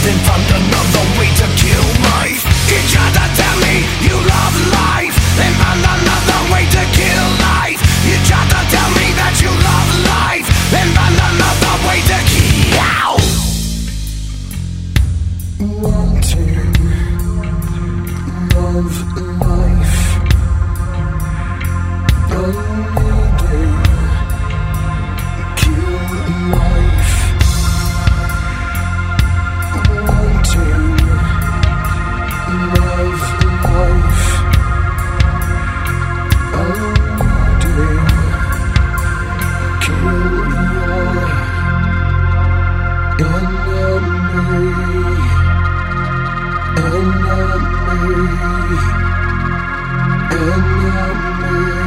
then found another way to kill life. You try to tell me you love life, then found another way to kill life. You try to tell me that you love life, then found another way to kill. Wanting love life, needing kill life. Wanting love life, needing kill your enemy.